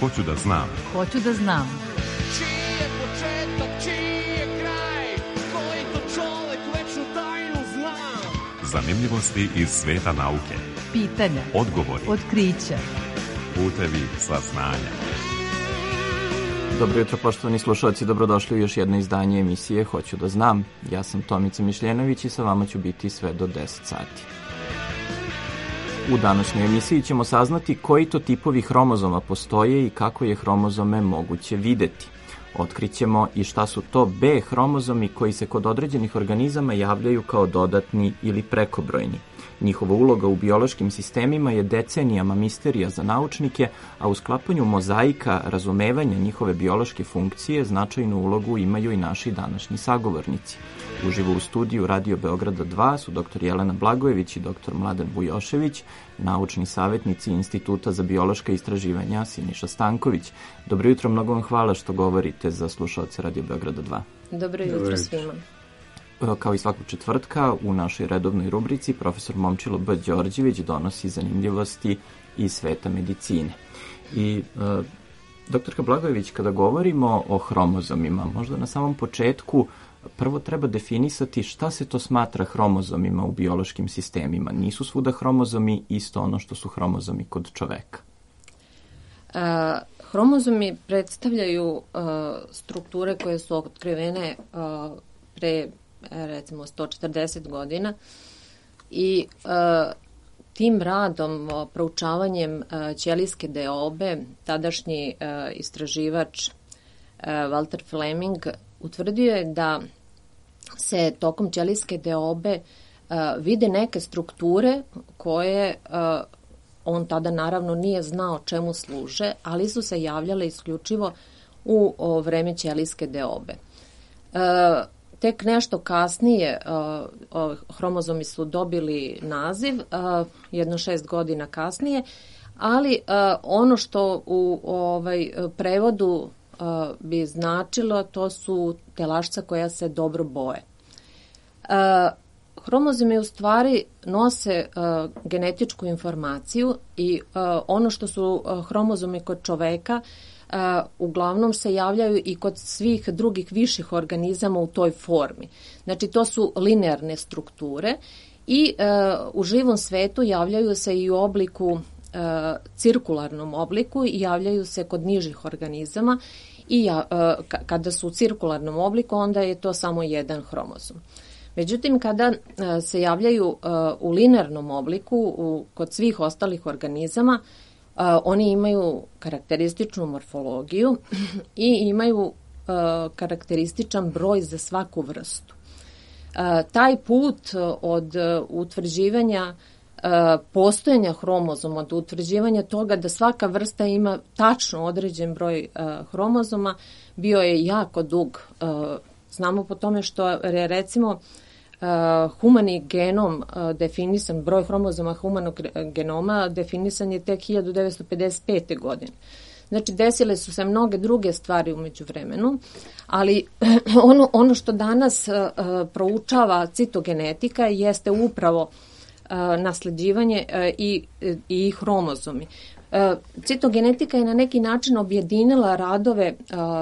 Hoću da znam. Hoću da znam. Čiji je početak, čiji je kraj, koji to čovek večnu tajnu zna. Zanimljivosti iz sveta nauke. Pitanja. Odgovori. Otkrića. Putevi saznanja. Dobro jutro, poštovani slušalci, dobrodošli u još jedno izdanje emisije Hoću da znam. Ja sam Tomica Mišljenović i sa vama ću biti sve do 10 sati. U današnjoj emisiji ćemo saznati koji to tipovi hromozoma postoje i kako je hromozome moguće videti. Otkrićemo i šta su to B hromozomi koji se kod određenih organizama javljaju kao dodatni ili prekobrojni. Njihova uloga u biološkim sistemima je decenijama misterija za naučnike, a u sklapanju mozaika razumevanja njihove biološke funkcije značajnu ulogu imaju i naši današnji sagovornici. Uživo u studiju Radio Beograda 2 su dr. Jelena Blagojević i dr. Mladen Vujošević, naučni savjetnici Instituta za biološka istraživanja Siniša Stanković. Dobro jutro, mnogo vam hvala što govorite za slušalce Radio Beograda 2. Dobro jutro svima. Kao i svakog četvrtka, u našoj redovnoj rubrici profesor Momčilo B. Đorđević donosi zanimljivosti iz sveta medicine. I doktorka Blagojević, kada govorimo o hromozomima, možda na samom početku prvo treba definisati šta se to smatra hromozomima u biološkim sistemima. Nisu svuda hromozomi isto ono što su hromozomi kod čoveka? Hromozomi predstavljaju strukture koje su otkrivene pre recimo 140 godina i tim radom, proučavanjem ćelijske deobe, tadašnji istraživač Walter Fleming utvrdio je da se tokom ćelijske deobe vide neke strukture koje on tada naravno nije znao čemu služe, ali su se javljale isključivo u vreme ćelijske deobe. Tek nešto kasnije hromozomi su dobili naziv, jedno 6 godina kasnije, ali ono što u prevodu bi značilo, to su telašca koja se dobro boje. Hromozomi u stvari nose genetičku informaciju i ono što su hromozomi kod čoveka uglavnom se javljaju i kod svih drugih viših organizama u toj formi. Znači to su linearne strukture i u živom svetu javljaju se i u obliku cirkularnom obliku i javljaju se kod nižih organizama i kada su u cirkularnom obliku onda je to samo jedan hromozom. Međutim, kada se javljaju u linearnom obliku kod svih ostalih organizama, oni imaju karakterističnu morfologiju i imaju karakterističan broj za svaku vrstu. Taj put od utvrđivanja postojanja hromozoma, od utvrđivanja toga da svaka vrsta ima tačno određen broj hromozoma bio je jako dug. Znamo po tome što je recimo humani genom definisan, broj hromozoma humanog genoma definisan je tek 1955. godine. Znači, desile su se mnoge druge stvari u međuvremenu, ali ono što danas proučava citogenetika jeste upravo nasleđivanje i hromozomi. Citogenetika je na neki način objedinila radove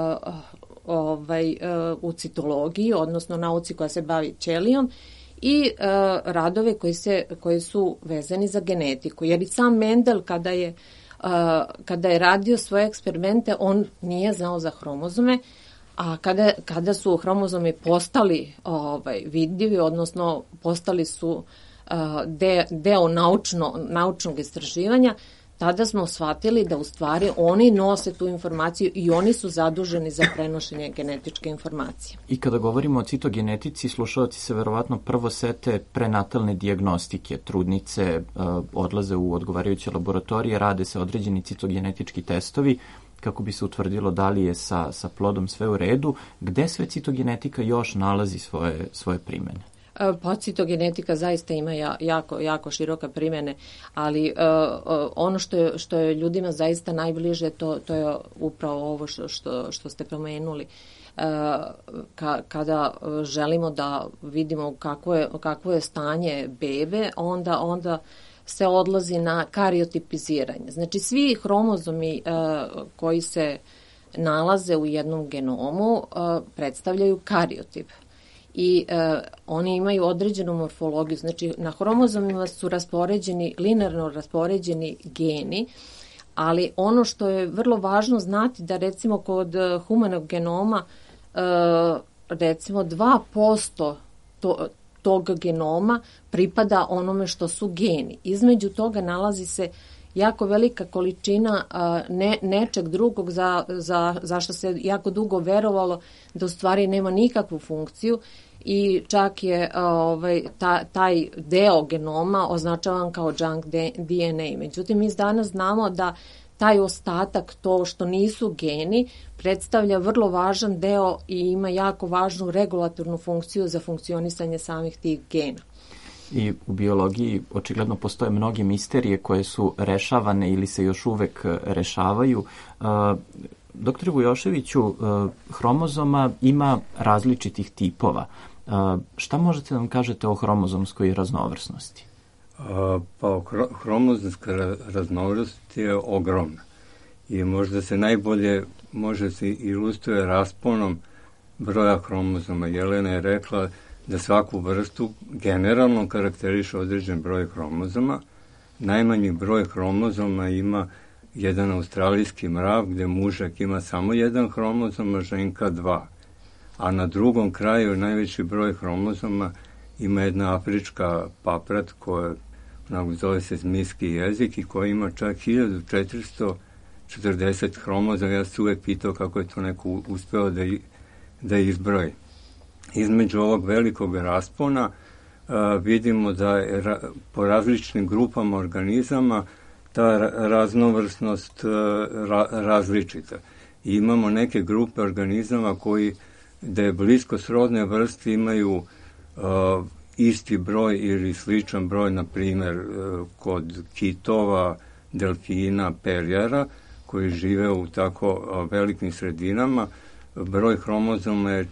u citologiji, odnosno nauci koja se bavi ćelijom i radove koji su vezani za genetiku. Jer i sam Mendel kada je radio svoje eksperimente, on nije znao za hromozome, a kada su hromozomi postali vidljivi, odnosno postali su deo naučnog istraživanja, tada smo shvatili da u stvari oni nose tu informaciju i oni su zaduženi za prenošenje genetičke informacije. I kada govorimo o citogenetici, slušalci se verovatno prvo sete prenatalne dijagnostike. Trudnice odlaze u odgovarajuće laboratorije, rade se određeni citogenetički testovi kako bi se utvrdilo da li je sa plodom sve u redu. Gde sve citogenetika još nalazi svoje primene? Pa citogenetika zaista ima jako široka primjene, ali ono što je ljudima zaista najbliže, to je upravo ovo što ste pomenuli. Kada želimo da vidimo kakvo je stanje bebe, onda se odlazi na kariotipiziranje. Znači svi hromozomi koji se nalaze u jednom genomu predstavljaju kariotip. I oni imaju određenu morfologiju. Znači na hromozomima su linearno raspoređeni geni, ali ono što je vrlo važno znati da recimo kod humanog genoma recimo 2% tog genoma pripada onome što su geni. Između toga nalazi se jako velika količina nečeg drugog za što se jako dugo verovalo da u stvari nema nikakvu funkciju i čak je taj deo genoma označavan kao junk DNA. Međutim, mi danas znamo da taj ostatak, to što nisu geni, predstavlja vrlo važan deo i ima jako važnu regulatornu funkciju za funkcionisanje samih tih gena. I u biologiji očigledno postoje mnoge misterije koje su rešavane ili se još uvek rešavaju. Doktore Vujoševiću, hromozoma ima različitih tipova. Šta možete da nam kažete o hromozomskoj raznovrsnosti? Pa hromozomska raznovrsnost je ogromna i možda se najbolje može se ilustruje rasponom broja hromozoma. Jelena je rekla da svaku vrstu generalno karakteriše određen broj hromozoma. Najmanji broj hromozoma ima jedan australijski mrav gde mužak ima samo jedan hromozom, a ženka 2. A na drugom kraju najveći broj hromozoma ima jedna afrička paprat koja zove se zmijski jezik i koja ima čak 1440 hromozoma. Ja sam uvek pitao kako je to neko uspeo da izbroji. Između ovog velikog raspona vidimo da je po različnim grupama organizama ta raznovrsnost različita. I imamo neke grupe organizama da je blisko srodne vrste imaju isti broj ili sličan broj, na primjer kod kitova, delfina, perjara, koji žive u tako velikim sredinama. Broj hromozoma je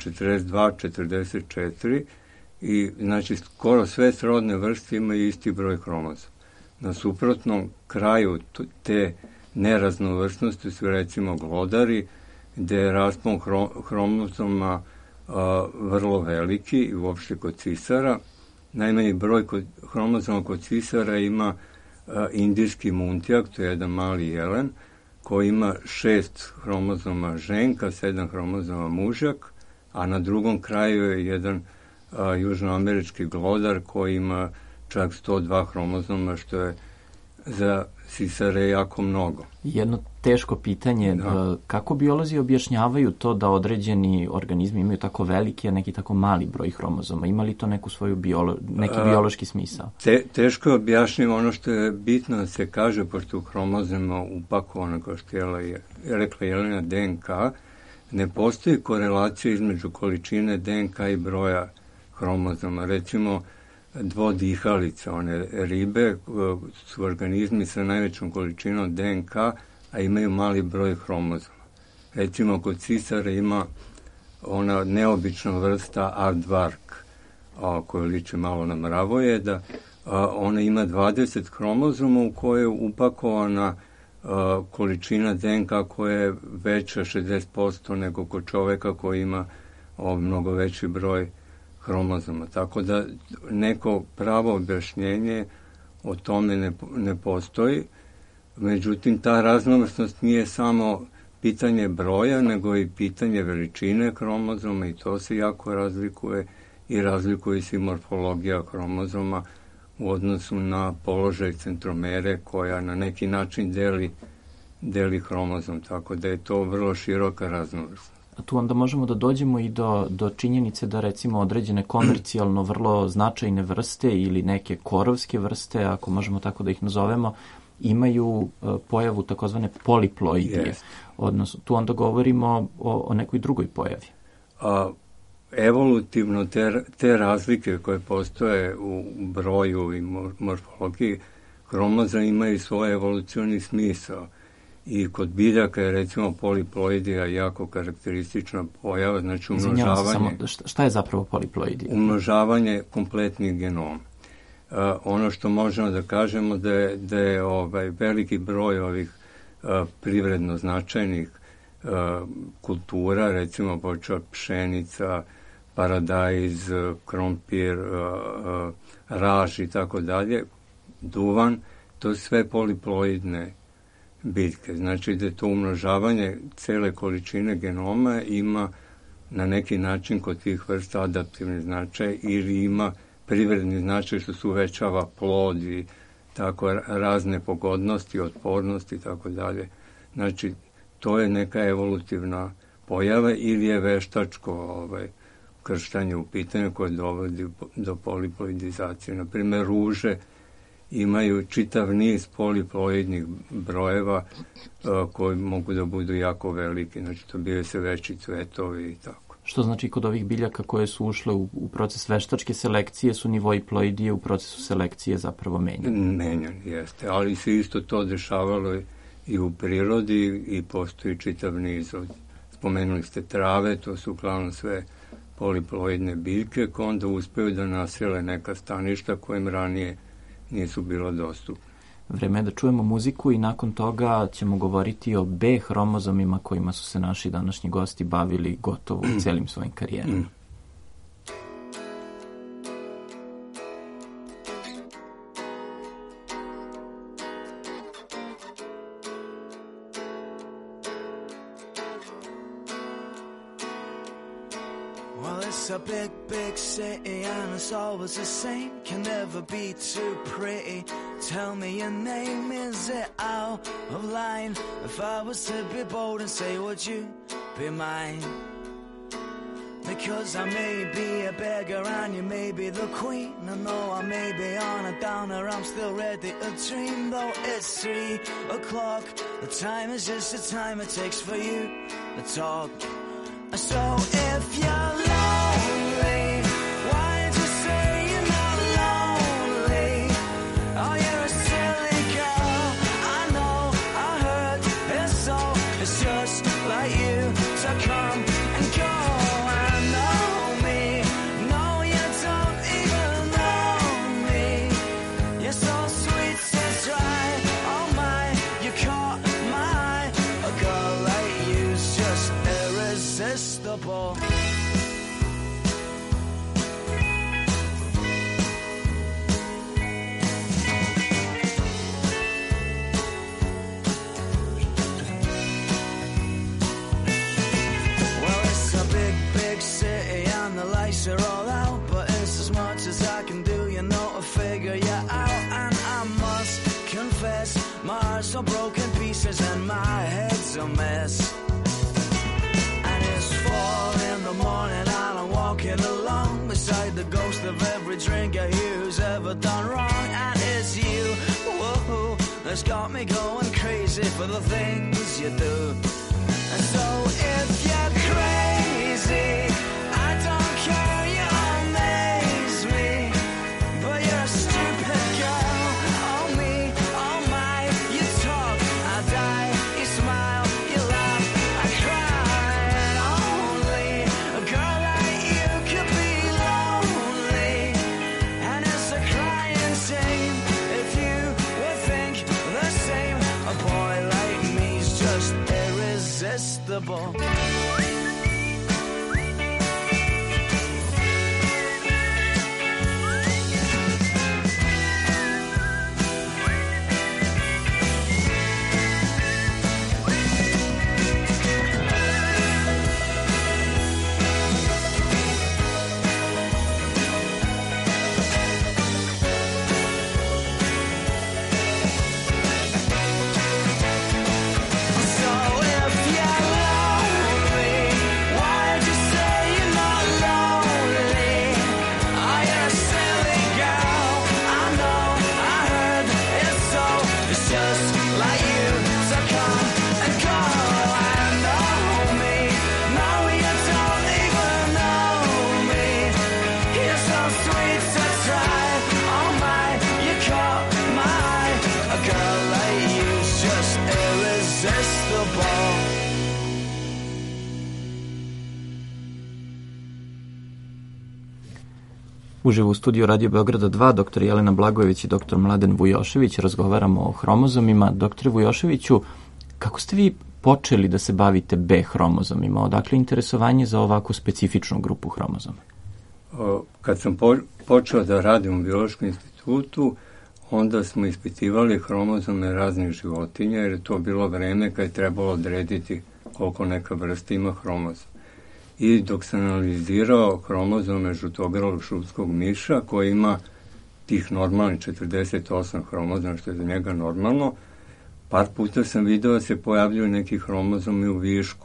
42-44 i znači skoro sve srodne vrste imaju isti broj hromozoma. Na suprotnom kraju te neraznovrsnosti su recimo glodari, gde je raspon hromozoma vrlo veliki i uopšte kod cisara. Najmanji broj hromozoma kod cisara ima indijski muntijak, to je jedan mali jelen, koji ima 6 hromozoma ženka, 7 hromozoma mužak, a na drugom kraju je jedan južnoamerički glodar koji ima čak 102 hromozoma, što je za sisare jako mnogo. Jedno teško pitanje, kako biolozi objašnjavaju to da određeni organizmi imaju tako veliki, a neki tako mali broj hromozoma? Ima li to neku svoju neki biološki smisao? Teško je objašnjava. Ono što je bitno da se kaže, pošto u hromozoma upakovano, kao što je rekla Jelena, DNK, ne postoji korelacija između količine DNK i broja hromozoma. Recimo, dvodihalice, one ribe su organizmi sa najvećom količinom DNK, a imaju mali broj hromozoma. Recimo, kod cisara ima ona neobična vrsta aardvark, koja liči malo na mravojeda. Ona ima 20 hromozoma u kojoj je upakovana količina DNK koja je veća 60% nego kod čoveka koji ima mnogo veći broj hromozoma. Tako da neko pravo objašnjenje o tome ne postoji. Međutim, ta raznovrsnost nije samo pitanje broja, nego i pitanje veličine hromozoma i to se jako razlikuje i razlikuje se i morfologija hromozoma u odnosu na položaj centromere koja na neki način deli hromozom, tako da je to vrlo široka raznovrsnost. A tu onda možemo da dođemo i do činjenice da recimo određene komercijalno vrlo značajne vrste ili neke korovske vrste, ako možemo tako da ih nazovemo, imaju pojavu takozvane poliploidije. Yes. Odnosno, tu onda govorimo o nekoj drugoj pojavi. Evolutivno te razlike koje postoje u broju i morfologiji hromozoma imaju svoj evolucioni smisao. I kod biljaka je recimo poliploidija jako karakteristična pojava, znači umnožavanje. Šta je zapravo poliploidija? Umnožavanje kompletnih genoma. Ono što možemo da kažemo da je veliki broj ovih privredno značajnih kultura, recimo počeo pšenica, paradajz, krompir, raž i tako dalje, duvan, to sve poliploidne biljke. Znači da je to umnožavanje cele količine genoma ima na neki način kod tih vrsta adaptivni značaj ili ima privredni značaj što se uvećava plod i tako razne pogodnosti, otpornosti i tako dalje. Znači, to je neka evolutivna pojava ili je veštačko krštanje u pitanju koje dovodi do poliploidizacije. Naprimjer, ruže imaju čitav niz poliploidnih brojeva koji mogu da budu jako veliki. Znači, to bile se veći cvetovi i tako. Što znači kod ovih biljaka koje su ušle u proces veštačke selekcije su nivoi ploidije u procesu selekcije zapravo menjani? Menjani, jeste. Ali se isto to dešavalo i u prirodi i postoji čitav niz. Spomenuli ste trave, to su uglavnom sve poliploidne biljke koje onda uspeju da nasele neka staništa kojim ranije nisu bila dostupna. Vreme je da čujemo muziku i nakon toga ćemo govoriti o B hromozomima kojima su se naši današnji gosti bavili gotovo celim svojim karijerama. A big, big city and it's always the same. Can never be too pretty. Tell me your name, is it out of line? If I was to be bold and say, would you be mine? Because I may be a beggar and you may be the queen. And though I may be on a downer, I'm still ready to dream. Though it's 3 o'clock, the time is just the time it takes for you to talk. So if you're lonely, why don't you say you're not lonely? Oh, you're a silly girl, I know, I heard it's so. It's just like you to come and go. I know me, no, you don't even know me. You're so sweet, so dry, oh my, you caught my eye. A girl like you's just irresistible. Are all out, but it's as much as I can do, you know, to figure you out. And I must confess, my heart's all broken pieces and my head's a mess. And it's 4 in the morning and I'm walking along beside the ghost of every drinker here who's ever done wrong. And it's you, whoa, that's got me going crazy for the things you do. And so if you're crazy, irresistible. So if you're lonely, Uživo u studiju Radio Beograda 2, dr. Jelena Blagojević i dr. Mladen Vujošević razgovaramo o hromozomima. Dr. Vujoševiću, kako ste vi počeli da se bavite B hromozomima? Odakle interesovanje za ovako specifičnu grupu hromozoma? Kad sam počeo da radim u Biološkom institutu, onda smo ispitivali hromozome raznih životinja, jer je to bilo vreme kad je trebalo odrediti koliko neka vrsta ima hromozom. I dok sam analizirao hromozome žutogrlog šumskog miša, koji ima tih normalnih 48 hromozoma, što je za njega normalno, par puta sam video da se pojavljuju neki hromozomi u višku.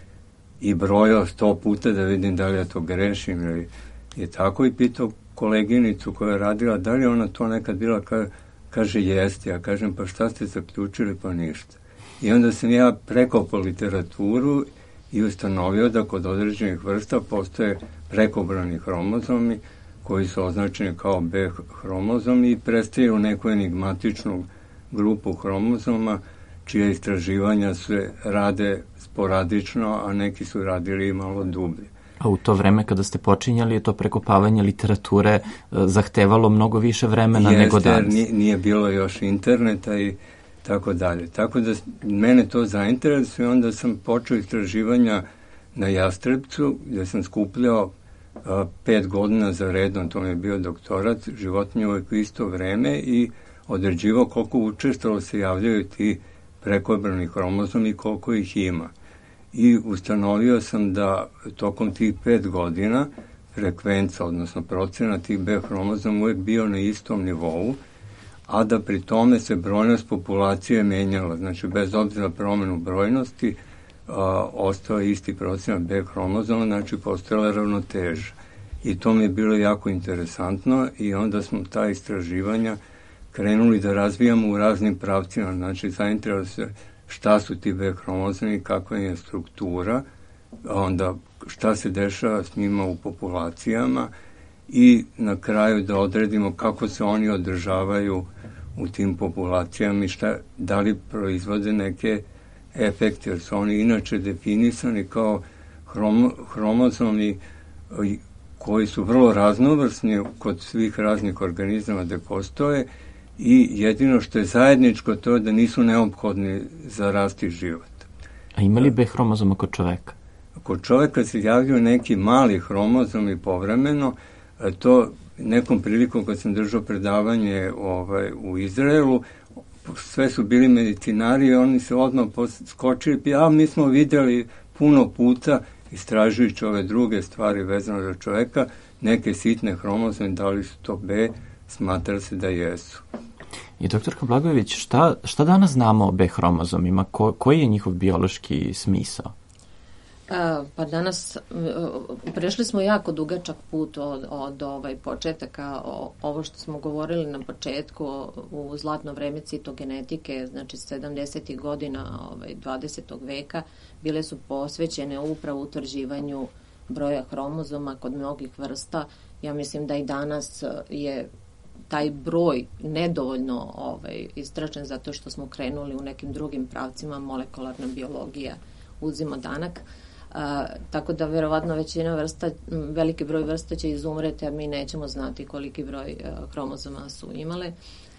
I brojao 100 puta da vidim da li ja to grešim ili je tako, i pitao koleginicu koja je radila da li ona to nekad bila, kaže jeste. Ja kažem, pa šta ste zaključili? Pa ništa. I onda sam ja prekopao literaturu i ustanovio da kod određenih vrsta postoje prekobrani hromozomi koji su označeni kao B hromozomi i predstavljaju neku enigmatičnu grupu hromozoma čije istraživanja se rade sporadično, a neki su radili malo dublje. A u to vreme kada ste počinjali je to prekopavanje literature zahtevalo mnogo više vremena nego danas. Nije bilo još interneta i tako dalje. Tako da mene to zainteresuje, onda sam počeo istraživanja na Jastrebcu, gde sam skupljao 5 godina za redom, to mi je bio doktorat, životinje uvek u isto vreme, i određivao koliko učestalo se javljaju ti prekobrani hromozomi i koliko ih ima. I ustanovio sam da tokom tih 5 godina frekvenca, odnosno procena tih B hromozoma uvek bio na istom nivou, a da pri tome se brojnost populacije menjala. Znači, bez obzira na promenu brojnosti, ostao je isti procenat B hromozoma, znači postojala ravnoteža. I to mi je bilo jako interesantno i onda smo ta istraživanja krenuli da razvijamo u raznim pravcima. Znači, zainteresovalo se šta su ti B hromozomi, kakva je struktura, onda šta se dešava s njima u populacijama i na kraju da odredimo kako se oni održavaju u tim populacijama i da li proizvode neke efekte, jer su oni inače definisani kao hromozomi koji su vrlo raznovrsni kod svih raznih organizama da postoje, i jedino što je zajedničko to je da nisu neophodni za rast i život. A ima li B hromozoma kod čoveka? Kod čoveka se javljaju neki mali hromozomi povremeno. To nekom prilikom kad sam držao predavanje u Izraelu, sve su bili medicinari i oni se odmah skočili, mi smo videli puno puta, istražujući ove druge stvari vezano za čoveka, neke sitne hromozome, da li su to B, smatra se da jesu. I doktorka Blagojević, šta danas znamo o B hromozomima? Koji je njihov biološki smisao? Pa danas prešli smo jako dugačak put od početaka, ovo što smo govorili na početku u zlatno vreme citogenetike, znači 70. godina 20. veka, bile su posvećene upravo utvrđivanju broja hromozoma kod mnogih vrsta. Ja mislim da i danas je taj broj nedovoljno istražen zato što smo krenuli u nekim drugim pravcima, molekularna biologija uzima danak. Tako da verovatno većina vrsta, veliki broj vrsta će izumreti, a mi nećemo znati koliki broj hromozoma su imale.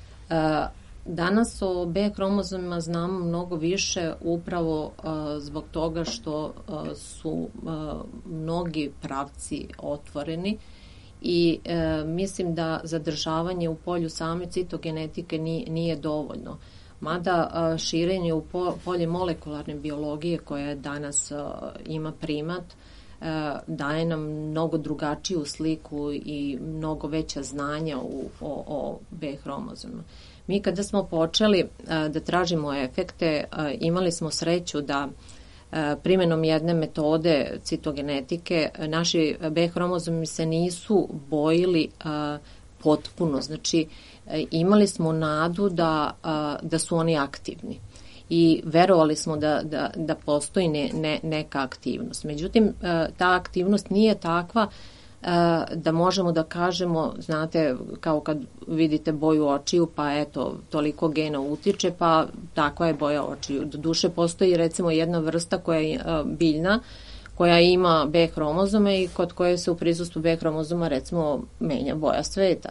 Danas o B hromozomima znamo mnogo više upravo zbog toga što su mnogi pravci otvoreni i mislim da zadržavanje u polju same citogenetike nije dovoljno. Mada širenje u polje molekularne biologije koja danas ima primat daje nam mnogo drugačiju sliku i mnogo veća znanja o B hromozoma. Mi kada smo počeli da tražimo efekte, imali smo sreću da primjenom jedne metode citogenetike naši B hromozomi se nisu bojili potpuno, znači imali smo nadu da su oni aktivni i verovali smo da postoji neka aktivnost. Međutim, ta aktivnost nije takva da možemo da kažemo, znate, kao kad vidite boju očiju, pa eto, toliko gena utiče, pa takva je boja očiju. Doduše, postoji recimo jedna vrsta koja je biljna, koja ima B hromozome i kod koje se u prisustvu B hromozoma recimo menja boja cveta.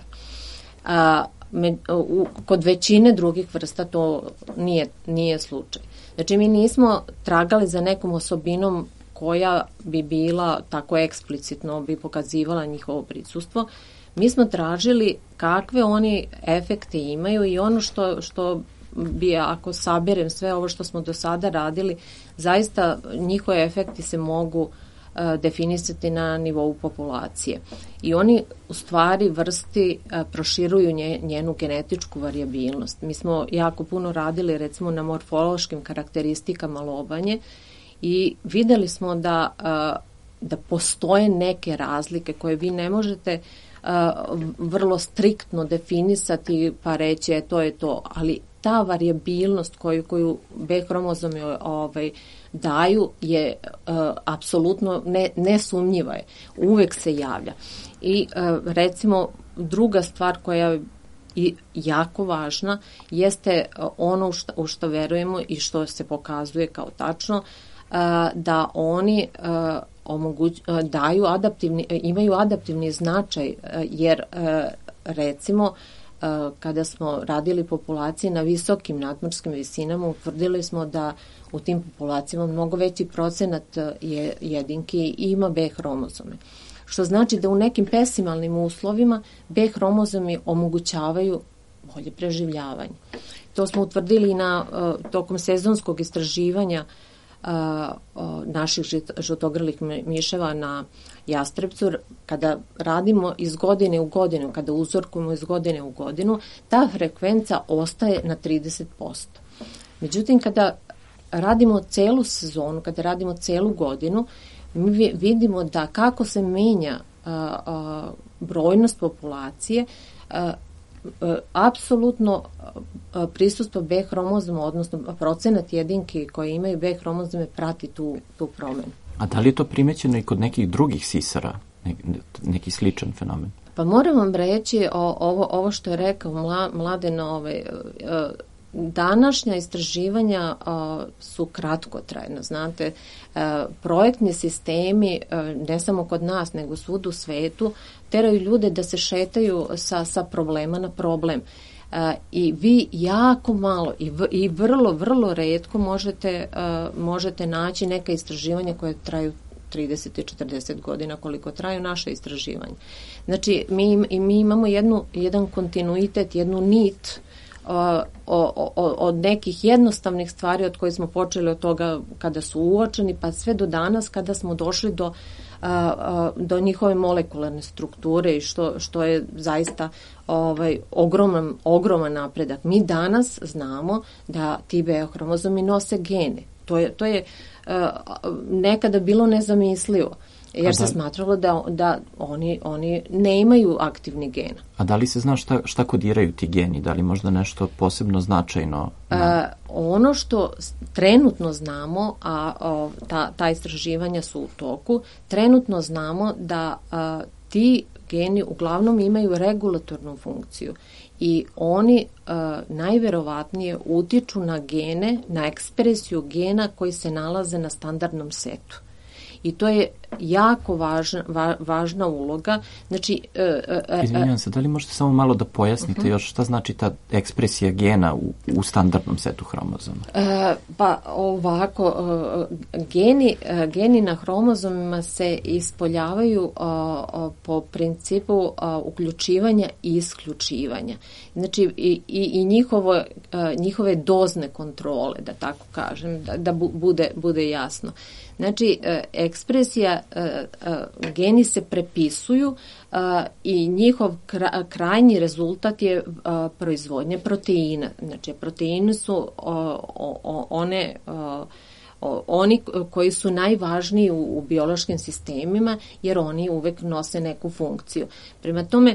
Kod većine drugih vrsta to nije slučaj. Znači mi nismo tragali za nekom osobinom koja bi bila tako eksplicitno, bi pokazivala njihovo prisustvo. Mi smo tražili kakve oni efekte imaju i ono što bi, ako saberem sve ovo što smo do sada radili, zaista njihovi efekti se mogu definisati na nivou populacije. I oni u stvari vrsti proširuju njenu genetičku varijabilnost. Mi smo jako puno radili recimo na morfološkim karakteristikama lobanje i videli smo da postoje neke razlike koje vi ne možete vrlo striktno definisati pa reći to je to, ali ta varijabilnost koju B hromozomi daju je apsolutno nesumnjiva je. Uvek se javlja. I recimo druga stvar koja je jako važna jeste ono u što verujemo i što se pokazuje kao tačno, da oni imaju adaptivni značaj, jer recimo kada smo radili populacije na visokim nadmorskim visinama, utvrdili smo da u tim populacijama mnogo veći procenat jedinki ima B hromozome. Što znači da u nekim pesimalnim uslovima B hromozomi omogućavaju bolje preživljavanje. To smo utvrdili tokom sezonskog istraživanja naših žutogrlih miševa na jastrebcu. Kada radimo iz godine u godinu, kada uzorkujemo iz godine u godinu, ta frekvenca ostaje na 30%. Međutim, kada radimo celu sezonu, kada radimo celu godinu, mi vidimo da kako se menja brojnost populacije, apsolutno prisustvo B hromozoma, odnosno procenat jedinki koji imaju B hromozome prati tu promenu. A da li je to primećeno i kod nekih drugih sisara, neki sličan fenomen? Pa moram vam reći ovo što je rekao Mladen, današnja istraživanja su kratkotrajna, znate, projektni sistemi, ne samo kod nas, nego svud u svetu, teraju ljude da se šetaju sa problema na problem. I vi jako malo i vrlo, vrlo retko možete naći neka istraživanja koje traju 30 i 40 godina koliko traju naše istraživanje. Znači, mi imamo jedan kontinuitet, jednu nit od nekih jednostavnih stvari od kojih smo počeli od toga kada su uočeni, pa sve do danas kada smo došli do njihove molekularne strukture i što je zaista ogroman napredak. Mi danas znamo da ti B hromozomi nose gene. To je nekada bilo nezamislivo, jer se smatralo da oni ne imaju aktivni gen. A da li se zna šta kodiraju ti geni? Da li možda nešto posebno značajno? Ono što trenutno znamo, a ta istraživanja su u toku, trenutno znamo da ti geni uglavnom imaju regulatornu funkciju i oni najverovatnije utiču na gene, na ekspresiju gena koji se nalaze na standardnom setu. I to je jako važna uloga. Znači, izvinjavam se, da li možete samo malo da pojasnite još šta znači ta ekspresija gena u standardnom setu hromozoma? Pa ovako, geni na hromozomima se ispoljavaju po principu uključivanja i isključivanja. Znači, i njihove dozne kontrole, da tako kažem, da bude jasno. Znači, ekspresija, geni se prepisuju i njihov krajnji rezultat je proizvodnja proteina. Znači, proteini su oni koji su najvažniji u biološkim sistemima, jer oni uvek nose neku funkciju. Prema tome,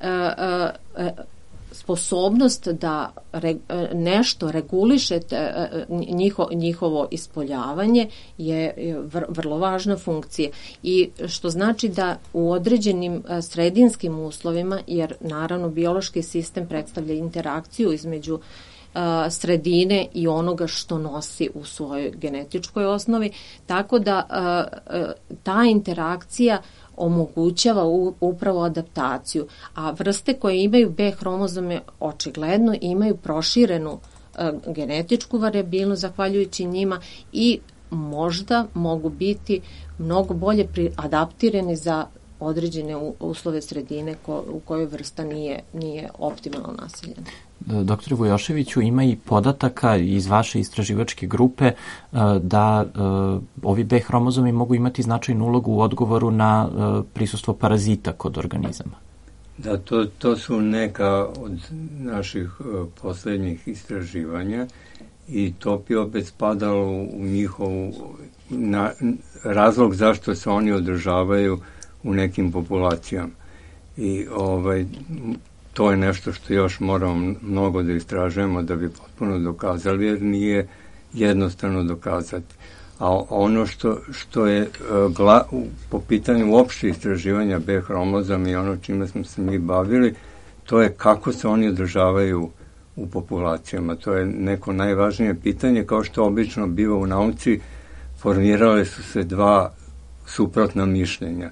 sposobnost da nešto regulišete njihovo ispoljavanje je vrlo važna funkcija. I što znači da u određenim sredinskim uslovima, jer naravno biološki sistem predstavlja interakciju između sredine i onoga što nosi u svojoj genetičkoj osnovi, tako da ta interakcija omogućava upravo adaptaciju, a vrste koje imaju B hromozome očigledno imaju proširenu genetičku varijabilnost zahvaljujući njima i možda mogu biti mnogo bolje adaptirani za određene uslove sredine u kojoj vrsta nije optimalno naseljena. Dr. Vujoševiću, ima i podataka iz vaše istraživačke grupe da ovi B hromozomi mogu imati značajnu ulogu u odgovoru na prisustvo parazita kod organizama. Da, to su neka od naših poslednjih istraživanja i to bi opet spadalo u njihovu razlog zašto se oni održavaju u nekim populacijama. I to je nešto što još moramo mnogo da istražujemo da bi potpuno dokazali, jer nije jednostavno dokazati. A ono što je po pitanju uopšte istraživanja B hromozoma i ono čime smo se mi bavili, to je kako se oni održavaju u populacijama. To je neko najvažnije pitanje, kao što obično biva u nauci, formirale su se dva suprotna mišljenja.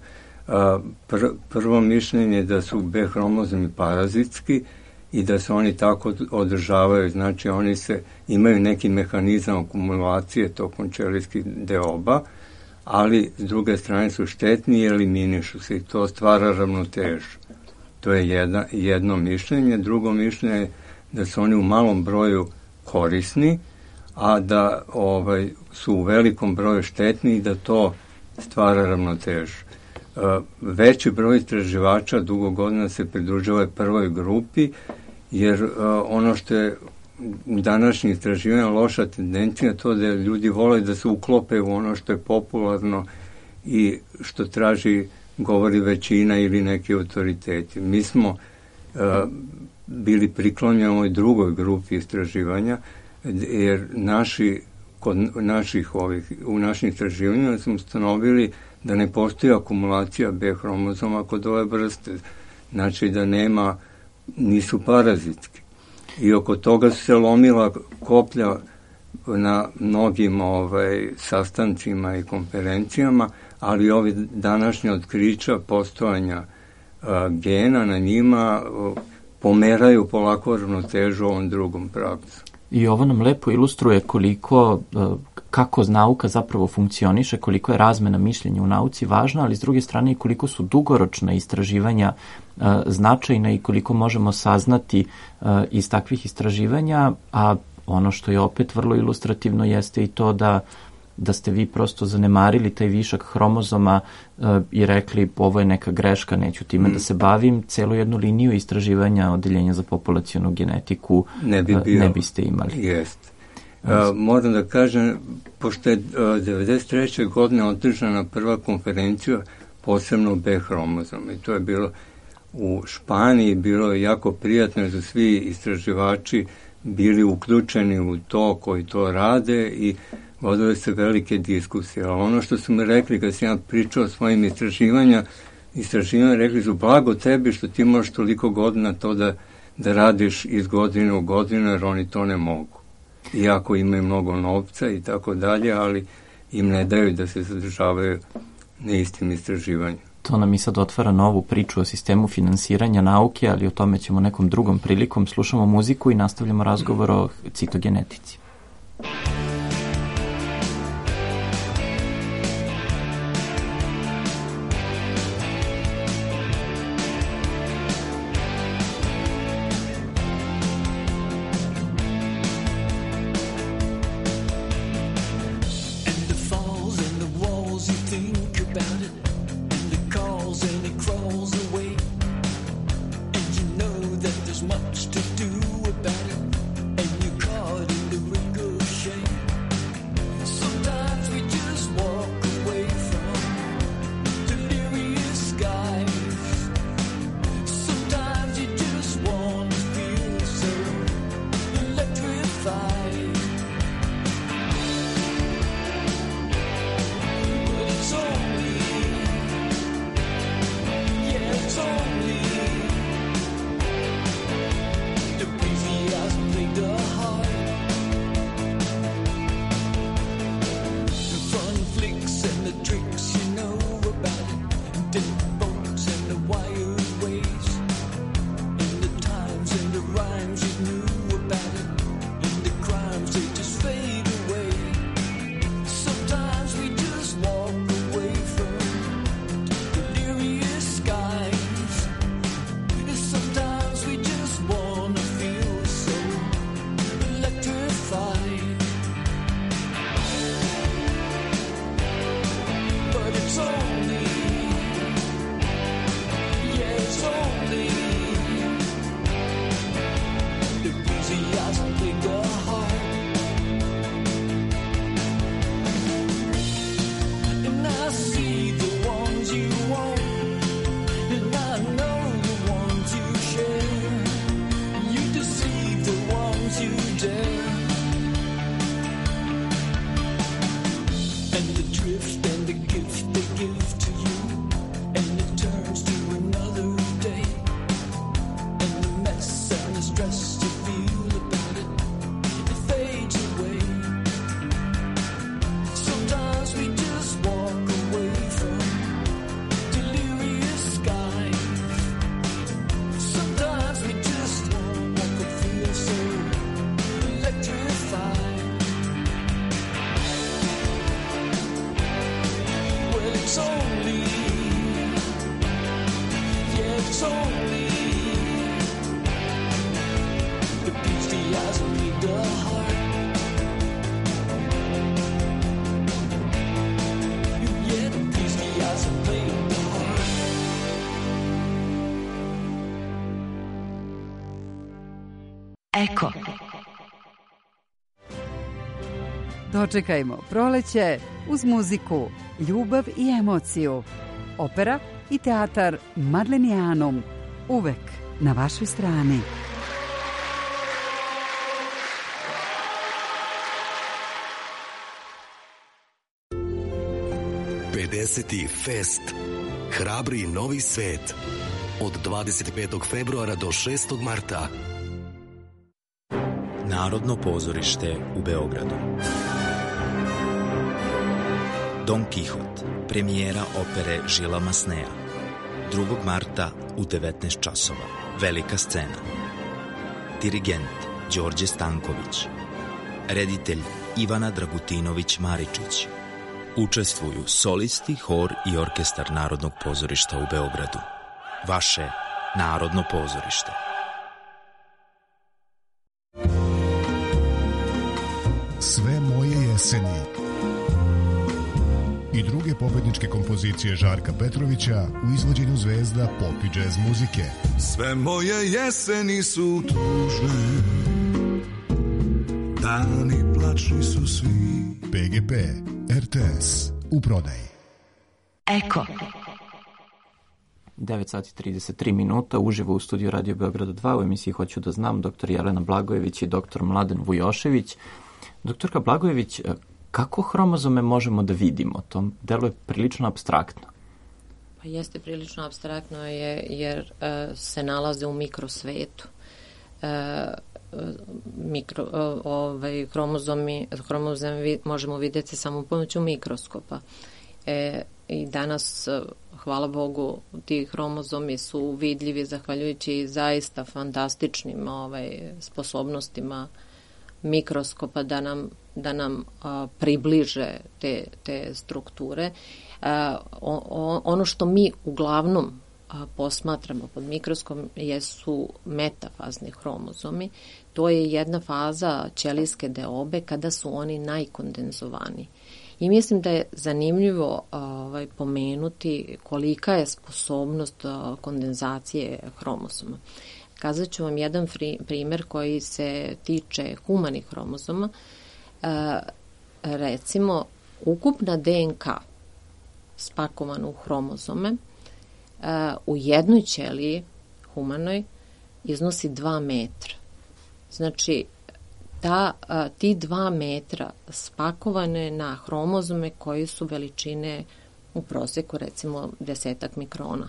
Prvo mišljenje je da su B hromozomi parazitski i da se oni tako održavaju, znači oni imaju neki mehanizam akumulacije tokom ćelijskih deoba, ali s druge strane su štetni i eliminišu se i to stvara ravnotežu. To je jedno mišljenje. Drugo mišljenje je da su oni u malom broju korisni, a da su u velikom broju štetni i da to stvara ravnotežu. Veći broj istraživača dugo godina se pridružava prvoj grupi, jer ono što je u današnjih istraživanja loša tendencija to da ljudi vole da se uklope u ono što je popularno i što govori većina ili neki autoriteti. Mi smo bili priklonjeni ovoj drugoj grupi istraživanja, jer u našim istraživanjima smo ustanovili da ne postoji akumulacija B hromozoma kod ove vrste, znači da nisu parazitski. I oko toga su se lomila koplja na mnogim sastancima i konferencijama, ali ovi današnje otkrića postojanja gena na njima pomeraju polako ravnotežu ovom drugom pravcu. I ovo nam lepo ilustruje kako nauka zapravo funkcioniše, koliko je razmena mišljenja u nauci važna, ali s druge strane i koliko su dugoročna istraživanja značajna i koliko možemo saznati iz takvih istraživanja, a ono što je opet vrlo ilustrativno jeste i to da ste vi prosto zanemarili taj višak hromozoma i rekli ovo je neka greška, neću time da se bavim, celu jednu liniju istraživanja Odeljenja za populacionu genetiku ne biste imali. Jeste. Moram da kažem, pošto je 1993. godine održana prva konferencija posebno B hromozoma i to je bilo u Španiji, bilo je jako prijatno jer su svi istraživači bili uključeni u to koji to rade i vodile se velike diskusije. Ali ono što su mi rekli kad sam ja pričao o svojim istraživanja rekli su blago tebi što ti možeš toliko godina to da radiš iz godine u godinu jer oni to ne mogu. Iako imaju mnogo novca i tako dalje, ali im ne daju da se zadržavaju na istim istraživanju. To nam i sad otvara novu priču o sistemu finansiranja nauke, ali o tome ćemo nekom drugom prilikom. Slušamo muziku i nastavljamo razgovor o citogenetici. It's only tricks you know about it, and dead bones and the wired ways, and the times and the rhymes you knew about it, and the crimes they just fade away. Sometimes we just walk away from delirious skies, and sometimes we just wanna feel so electrified. But it's only, yeah, it's only the busy eyes and play the heart. And I see the ones you want, and I know the ones you share. You deceive the ones you dare. And the drift and the gift they give to you, and it turns to another day. And the mess and the stress you feel about it, it fades away. Sometimes we just walk away from delirious skies. Sometimes we just walk and feel so electrified. Well, it's only, yeah, it's only the beastie eyes and lead the heart. Yeah, the beastie eyes and lead the heart. Eko. Dočekajmo proleće uz muziku, ljubav i emociju. Opera i teatar Madlenianum, uvek na vašoj strani. 50. Fest Hrabri novi svet od 25. februara do 6. marta. Narodno pozorište u Beogradu. Don Kihot, premijera opere Žila Masneja. 2. marta u 19 časova. Velika scena. Dirigent Đorđe Stanković. Reditelj Ivana Dragutinović-Maričić. Učestvuju solisti, hor i orkestar Narodnog pozorišta u Beogradu. Vaše Narodno pozorište. Sve moje jeseni i druge pobedničke kompozicije Žarka Petrovića u izvođenju zvezda pop i džez muzike. Sve moje jeseni su tužne, dani plačni su svi. PGP, RTS, u prodaji. Eko. 9 sati 33 minuta, uživo u studiju Radio Beograda 2, u emisiji Hoću da znam, dr. Jelena Blagojević i dr. Mladen Vujošević. Doktorka Blagojević, kako hromozome možemo da vidimo? To deluje prilično apstraktno. Pa jeste prilično apstraktno jer se nalaze u mikrosvetu. Hromozome možemo vidjeti samo pomoću mikroskopa. I danas, hvala Bogu, ti hromozomi su vidljivi zahvaljujući zaista fantastičnim sposobnostima mikroskopa da nam približe te strukture. Ono što mi uglavnom posmatramo pod mikroskopom jesu metafazni hromozomi. To je jedna faza ćelijske deobe kada su oni najkondenzovaniji. I mislim da je zanimljivo pomenuti kolika je sposobnost kondenzacije hromozoma. Kazat ću vam jedan primjer koji se tiče humanih hromozoma. Recimo, ukupna DNK spakovana u hromozome u jednoj ćeliji humanoj iznosi 2 metra. Znači, ti 2 metra spakovane na hromozome koji su veličine u proseku recimo 10 mikrona.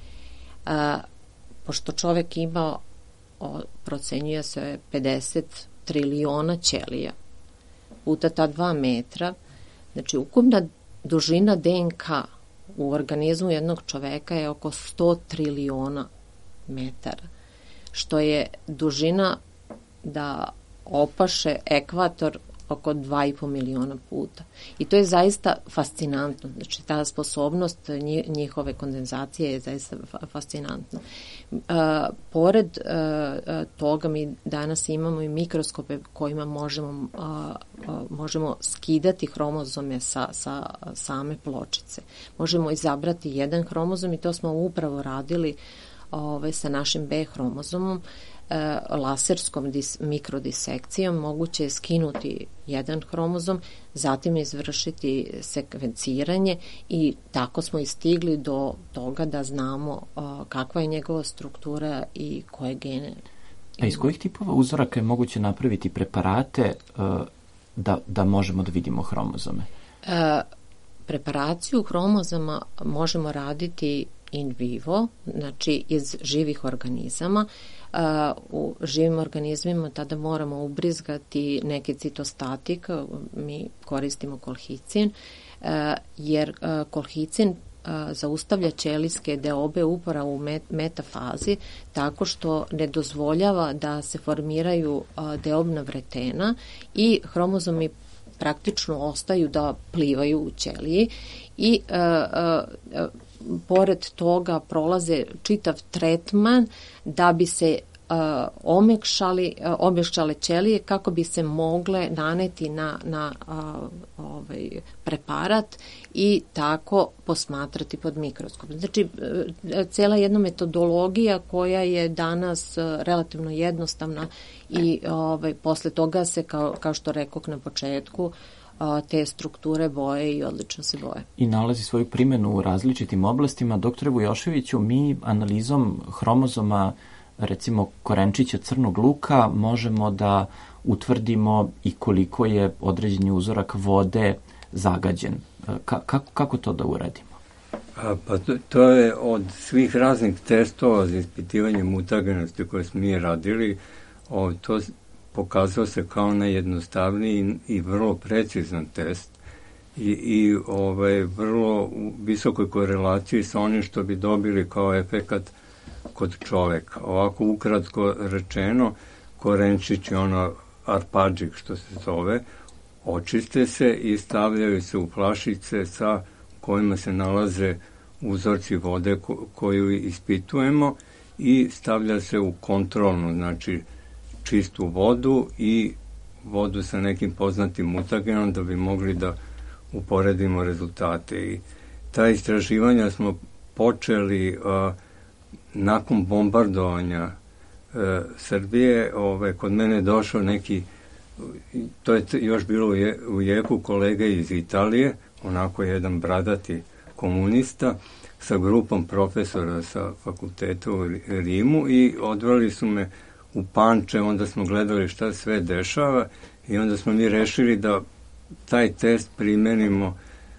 Pošto čovek ima, procenjuje se 50 triliona ćelija puta ta 2 metra, znači ukupna dužina DNK u organizmu jednog čoveka je oko 100 triliona metara, što je dužina da opaše ekvator oko 2,5 miliona puta. I to je zaista fascinantno. Znači, ta sposobnost njihove kondenzacije je zaista fascinantna. Pored toga mi danas imamo i mikroskope kojima možemo skidati hromozome sa same pločice. Možemo izabrati jedan hromozom i to smo upravo radili sa našim B hromozomom. Laserskom mikrodisekcijom moguće je skinuti jedan hromozom, zatim izvršiti sekvenciranje i tako smo i stigli do toga da znamo kakva je njegova struktura i koje gene. A iz kojih tipova uzoraka je moguće napraviti preparate da možemo da vidimo hromozome? Preparaciju hromozoma možemo raditi in vivo, znači iz živih organizama. U živim organizmima tada moramo ubrizgati neki citostatik, mi koristimo kolhicin, jer kolhicin zaustavlja ćelijske deobe upora u metafazi tako što ne dozvoljava da se formiraju deobna vretena i hromozomi praktično ostaju da plivaju u ćeliji i pored toga prolaze čitav tretman da bi se omekšale ćelije kako bi se mogle naneti na preparat i tako posmatrati pod mikroskopom. Znači, cela jedna metodologija koja je danas relativno jednostavna i posle toga se, kao što rekoh na početku, te strukture boje i odlično se boje. I nalazi svoju primjenu u različitim oblastima. Doktore Vujoševiću, mi analizom hromozoma, recimo korenčića crnog luka, možemo da utvrdimo i koliko je određeni uzorak vode zagađen. Kako to da uradimo? Pa to je od svih raznih testova za ispitivanje mutagenosti koje smo mi radili, to pokazao se kao najjednostavniji i vrlo precizan test i vrlo visokoj korelaciji sa onim što bi dobili kao efekat kod čoveka. Ovako ukratko rečeno, korenčić je arpadžik što se zove, očiste se i stavljaju se u flašice sa kojima se nalaze uzorci vode koju ispitujemo i stavlja se u kontrolnu, znači čistu vodu i vodu sa nekim poznatim mutagenom da bi mogli da uporedimo rezultate. I ta istraživanja smo počeli nakon bombardovanja Srbije. Kod mene je došao neki, to je još bilo u jeku, kolega iz Italije, onako jedan bradati komunista, sa grupom profesora sa fakulteta u Rimu i odveli su me u Panče, onda smo gledali šta sve dešava i onda smo mi rešili da taj test primenimo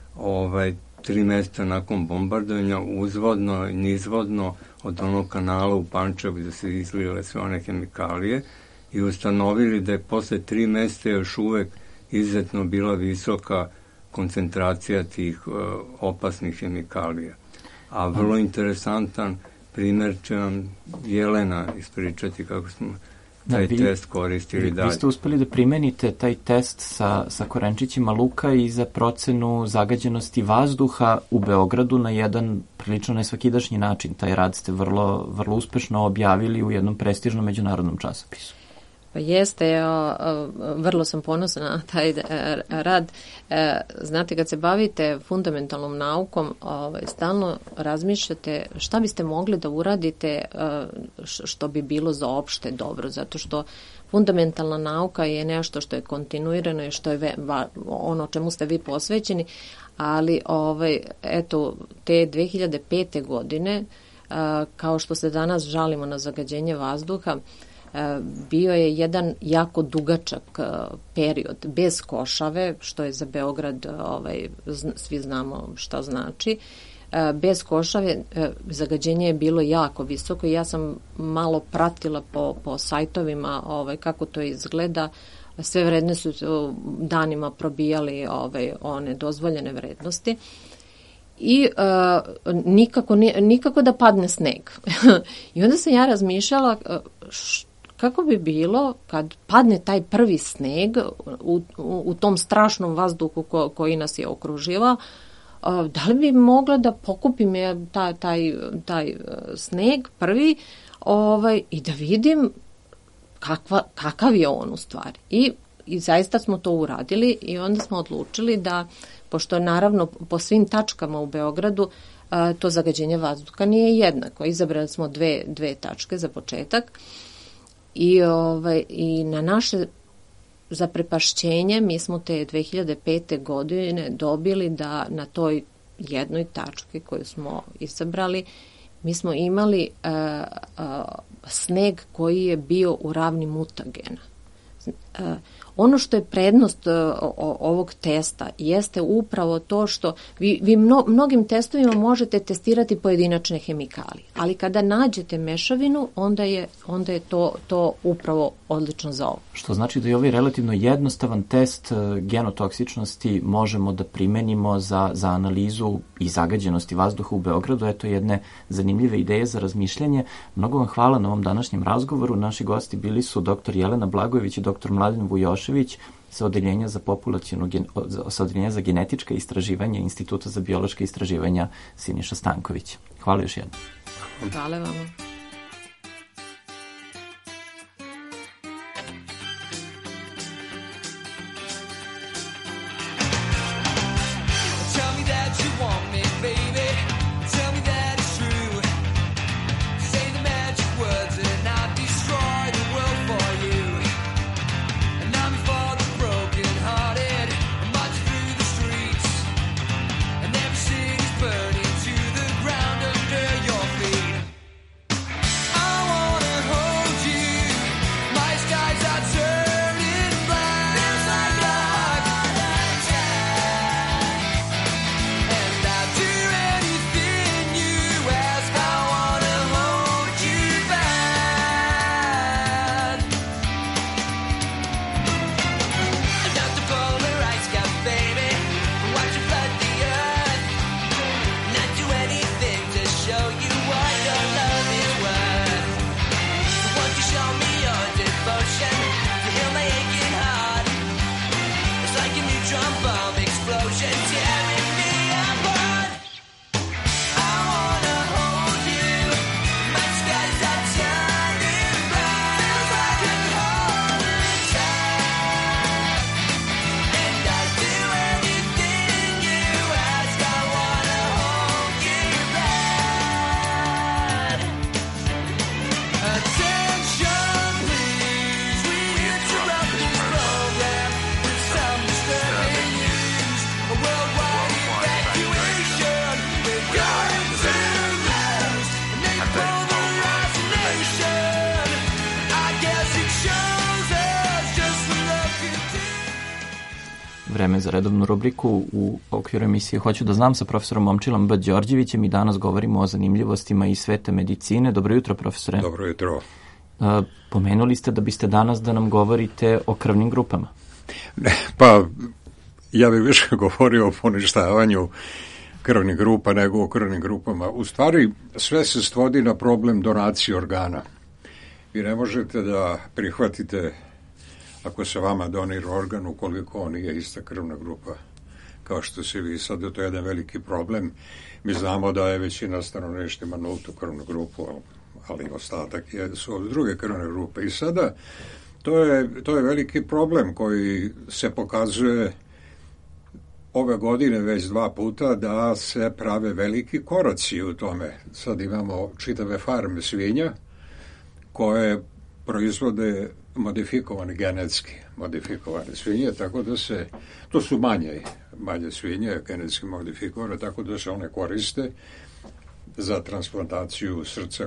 3 mjeseca nakon bombardovanja, uzvodno i nizvodno od onog kanala u Pančevu gde se izlijele sve one hemikalije i ustanovili da je posle 3 mjeseca još uvek izuzetno bila visoka koncentracija tih opasnih hemikalija. A vrlo interesantan primjer će vam Jelena ispričati kako smo taj test koristili dalje. Vi ste uspeli da primenite taj test sa korenčićima luka i za procenu zagađenosti vazduha u Beogradu na jedan prilično nesvakidašnji način. Taj rad ste vrlo, vrlo uspešno objavili u jednom prestižnom međunarodnom časopisu. Pa jeste, vrlo sam ponosna na taj rad. Znate, kad se bavite fundamentalnom naukom, stalno razmišljate šta biste mogli da uradite što bi bilo za opšte dobro, zato što fundamentalna nauka je nešto što je kontinuirano i što je ono čemu ste vi posvećeni, ali eto, te 2005. godine, kao što se danas žalimo na zagađenje vazduha, bio je jedan jako dugačak period bez košave, što je za Beograd, svi znamo šta znači. Bez košave zagađenje je bilo jako visoko i ja sam malo pratila po sajtovima kako to izgleda. sve vrednosti su danima probijali one dozvoljene vrednosti. I nikako da padne sneg. I onda sam ja razmišljala kako bi bilo kad padne taj prvi sneg u tom strašnom vazduhu koji nas je okruživao, da li bi mogla da pokupim taj sneg prvi i da vidim kakav je on u stvari. I zaista smo to uradili i onda smo odlučili da, pošto naravno po svim tačkama u Beogradu to zagađenje vazduha nije jednako. Izabrali smo dve tačke za početak i na naše zaprepašćenje mi smo te 2005. godine dobili da na toj jednoj tački koju smo izabrali mi smo imali sneg koji je bio u ravni mutagena. Ono što je prednost ovog testa jeste upravo to što vi mnogim testovima možete testirati pojedinačne hemikalije, ali kada nađete mešavinu, onda je to upravo odlično za ovo. Što znači da je ovaj relativno jednostavan test genotoksičnosti možemo da primenimo za analizu i zagađenosti vazduha u Beogradu. Eto jedne zanimljive ideje za razmišljanje. Mnogo vam hvala na ovom današnjem razgovoru. Naši gosti bili su dr. Jelena Blagojević i dr. Mladen Vujošević sa Odeljenja za genetička istraživanja Instituta za biološka istraživanja Siniša Stanković. Hvala još jednom. Hvala vam. Vreme za redovnu rubriku u okviru emisije Hoću da znam sa profesorom Momčilom B. Đorđevićem i danas govorimo o zanimljivostima iz sveta medicine. Dobro jutro, profesore. Dobro jutro. Pomenuli ste da biste danas da nam govorite o krvnim grupama. Pa, ja bih više govorio o poništavanju krvnih grupa nego o krvnim grupama. U stvari, sve se svodi na problem donacije organa. Vi ne možete da prihvatite ako se vama donira organ ukoliko on nije ista krvna grupa kao što se vi sad, to je jedan veliki problem. Mi znamo da je većina stanovništva ima nultu krvnu grupu, ali ostatak su od druge krvne grupe. I sada to je veliki problem koji se pokazuje ove godine već 2 puta da se prave veliki koraci u tome. Sad imamo čitave farme svinja koje proizvode genetski modifikovane svinje, tako da to su manje svinje, genetski modifikovane, tako da se one koriste za transplantaciju srca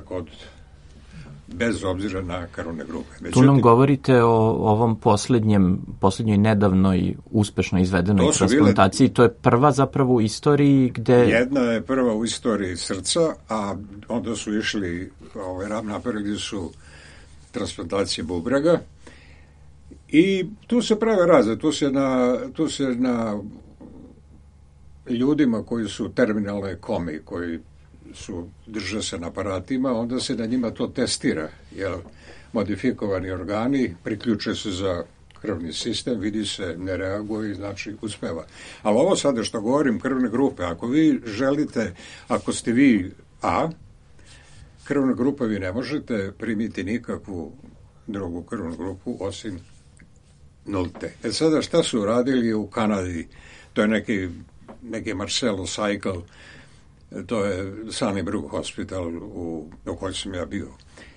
bez obzira na krvne grupe. Međutim, tu nam govorite o ovom poslednjoj nedavnoj uspešno izvedenoj transplantaciji. To je prva zapravo u istoriji gde... Jedna je prva u istoriji srca, a onda su išli, napravili su transplantacije bubrega I tu se prave razne, tu se na ljudima koji su terminalne komi, koji drže se na aparatima, onda se na njima to testira, jer modifikovani organi priključe se za krvni sistem, vidi se, ne reaguje, znači uspeva. Ali ovo sada što govorim, krvne grupe, ako vi želite, ako ste vi A, krvna grupa, vi ne možete primiti nikakvu drugu krvnu grupu osim nulte. Sada šta su radili u Kanadi? To je neki Marcelo Cycle, to je Sunnybrook Hospital u kojem sam ja bio.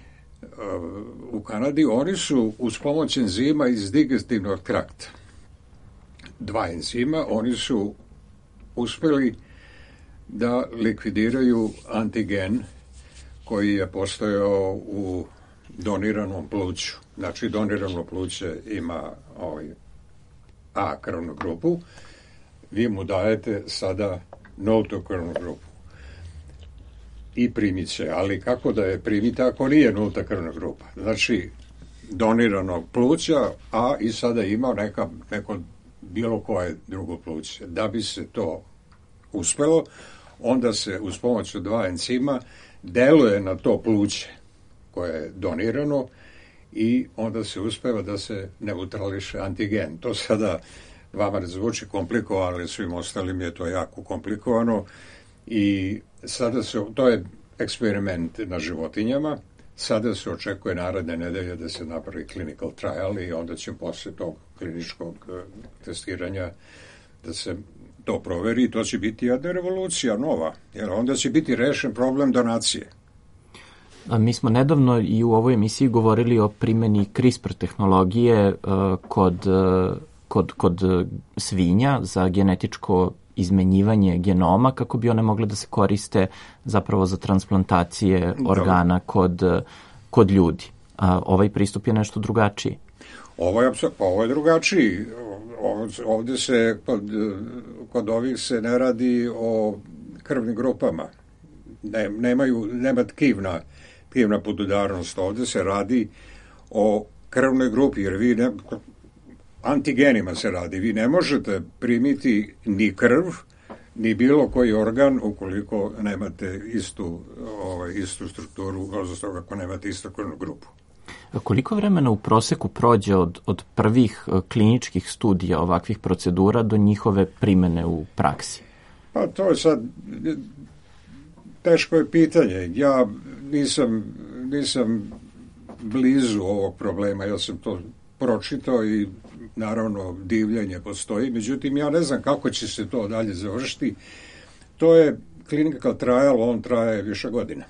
U Kanadi oni su uz pomoć enzima iz digestivnog trakta, 2 enzima, oni su uspeli da likvidiraju antigen koji je postojao u doniranom pluću. Znači, donirano pluće ima A krvnu grupu, vi mu dajete sada nultu krvnu grupu i primit će, ali kako da je primite ako nije nulta krvna grupa? Znači, donirano pluća, a i sada ima neko bilo koje drugo pluće. Da bi se to uspelo, onda se uz pomoć 2 enzima deluje na to pluće koje je donirano i onda se uspeva da se neutrališe antigen. To sada vama ne zvuči komplikovano, ali svim ostalim je to jako komplikovano i sada to je eksperiment na životinjama, sada se očekuje naredne nedelje da se napravi clinical trial i onda će posle tog kliničkog testiranja da se to proveri i to će biti jedna revolucija nova, jer onda će biti rešen problem donacije. Mi smo nedavno i u ovoj emisiji govorili o primjeni CRISPR tehnologije kod svinja za genetičko izmenjivanje genoma kako bi one mogle da se koriste zapravo za transplantacije organa kod ljudi. Ovaj pristup je nešto drugačiji. Ovo je drugačiji. Ovdje se kod ovih se ne radi o krvnim grupama. Nema tkivna podudarnost. Ovdje se radi o krvnoj grupi, jer antigenima se radi. Vi ne možete primiti ni krv, ni bilo koji organ ukoliko nemate istu strukturu, odnosno ako nemate istu krvnu grupu. Koliko vremena u proseku prođe od prvih kliničkih studija ovakvih procedura do njihove primene u praksi? Pa to je sad teško je pitanje. Ja nisam blizu ovog problema, ja sam to pročitao i naravno divljenje postoji, međutim ja ne znam kako će se to dalje završiti. To je clinical trial, on traje više godina.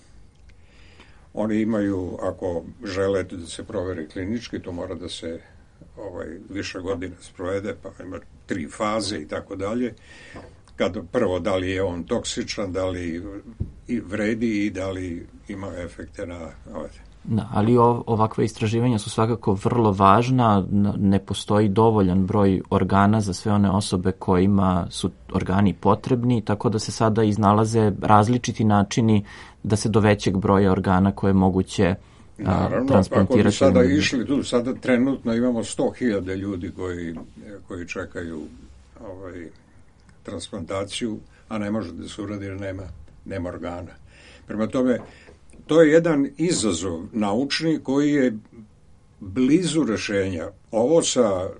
Oni imaju, ako žele da se proveri klinički, to mora da se više godina sprovede, pa ima 3 faze i tako dalje. Prvo, da li je on toksičan, da li vredi i da li ima efekte na Da, ali ovakve istraživanja su svakako vrlo važna, ne postoji dovoljan broj organa za sve one osobe kojima su organi potrebni, tako da se sada iznalaze različiti načini da se do većeg broja organa koje je moguće transplantirati. Ako bi sada išli tu, sada trenutno imamo 100.000 ljudi koji čekaju transplantaciju, a ne može da se uradi jer nema organa. Prema tome, to je jedan izazov naučni koji je blizu rešenja. Ovo sa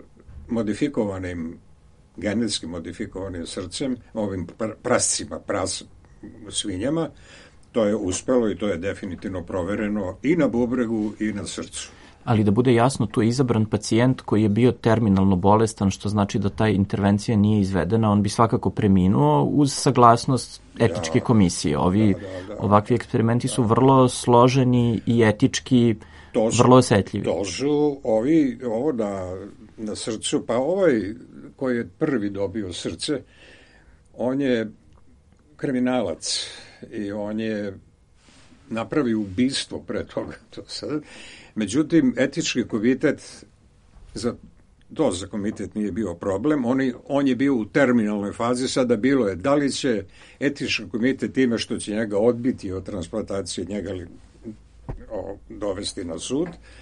genetski modifikovanim srcem, ovim prascima, svinjama, to je uspelo i to je definitivno provereno i na bubregu i na srcu. Ali da bude jasno, tu je izabran pacijent koji je bio terminalno bolestan, što znači da ta intervencija nije izvedena, on bi svakako preminuo uz saglasnost etičke komisije. Ovakvi eksperimenti su vrlo složeni i etički vrlo osetljivi. To su ovo na srcu, pa koji je prvi dobio srce, on je kriminalac i on je napravio ubistvo pre toga. Međutim, etički komitet, za komitet nije bio problem, on je bio u terminalnoj fazi, sada bilo je da li će etički komitet time što će njega odbiti od transplantacije, njega li dovesti na sud,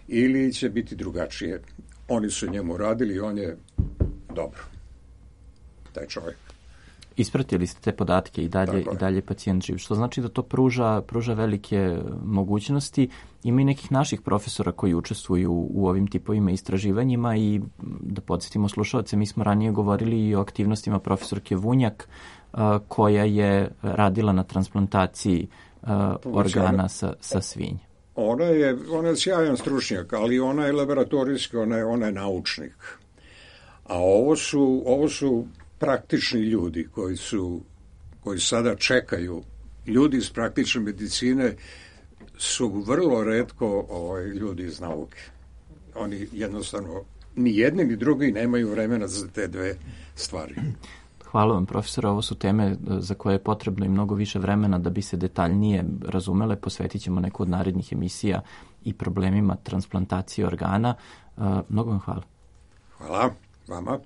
ili će biti drugačije. Oni su njemu radili i on je dobro. Taj čovjek. Ispratili ste te podatke i dalje pacijent živ, što znači da to pruža velike mogućnosti. Ima i nekih naših profesora koji učestvuju u ovim tipovima istraživanjima i da podsjetimo slušalce, mi smo ranije govorili i o aktivnostima profesorke Vunjak koja je radila na transplantaciji organa sa svinja. Ona je sjajan stručnjak, ali ona je laboratorijski, ona je naučnik. A ovo su praktični ljudi koji sada čekaju. Ljudi iz praktične medicine su vrlo retko ljudi iz nauke. Oni jednostavno ni jedni ni drugi nemaju vremena za te dve stvari. Hvala vam, profesore. Ovo su teme za koje je potrebno i mnogo više vremena da bi se detaljnije razumele. Posvetit ćemo neku od narednih emisija i problemima transplantacije organa. Mnogo vam hvala. Hvala vama.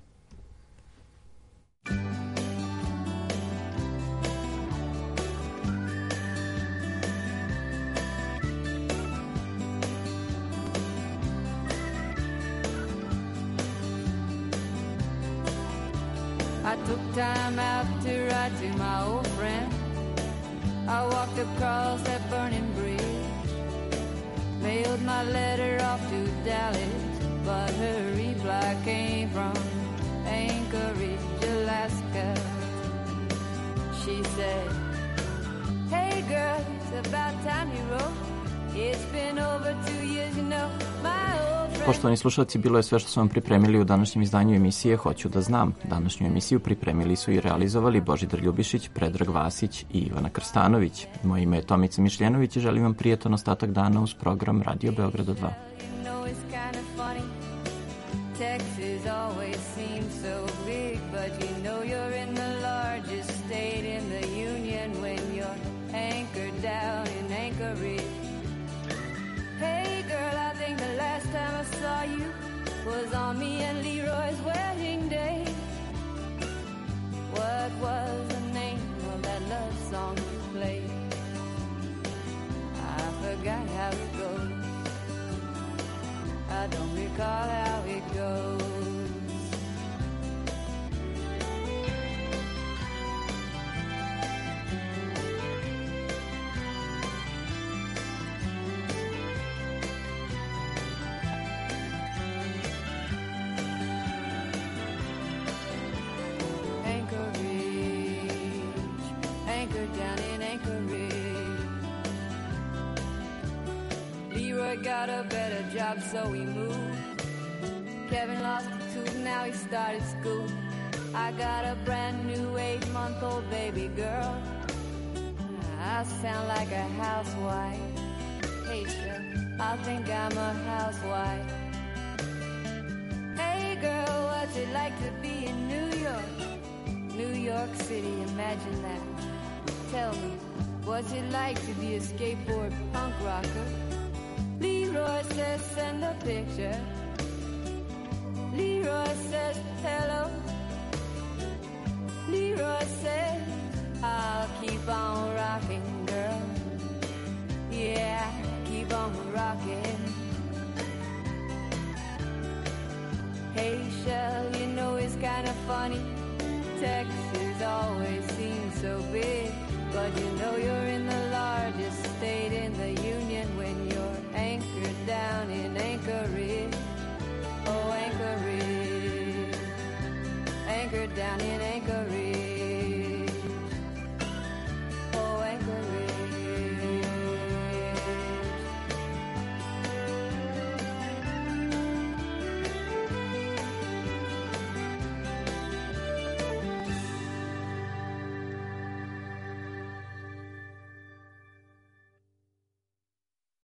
I took time out to write to my old friend. I walked across that burning bridge, mailed my letter off to Dallas, but her reply came from Anchorage, Alaska. She said, hey girl, it's about time you wrote. It's been over 2 years, you know, my old friend. Poštovani slušalci, bilo je sve što smo vam pripremili u današnjem izdanju emisije Hoću da znam. Današnju emisiju pripremili su i realizovali Božidar Ljubišić, Predrag Vasić i Ivana Krstanović. Moje ime je Tomica Mišljenović i želim vam prijetan ostatak dana uz program Radio Beograda 2. Texas always seems so big, but you know you're in the largest state in the union when you're anchored down in Anchorage. Hey girl, I think the last time I saw you was on me and Leroy's wedding day. What was the name of that love song you played? I forgot how it goes. I don't recall how it goes. Anchored down in Anchorage. Leroy got a better job, so we moved. Kevin lost a tooth, now he started school. I got a brand new 8-month-old baby girl. I sound like a housewife. Hey, sure, I think I'm a housewife. Hey, girl, what's it like to be in New York? New York City, imagine that. Tell me, what's it like to be a skateboard punk rocker? Leroy says send a picture. Leroy says hello. Leroy says I'll keep on rocking, girl. Yeah, keep on rocking. Hey, Shell, you know it's kind of funny. Texas always seems so big, but you know you're in the largest state in the union when you're anchored down in Anchorage. Oh, Anchorage. Anchored down in Anchorage.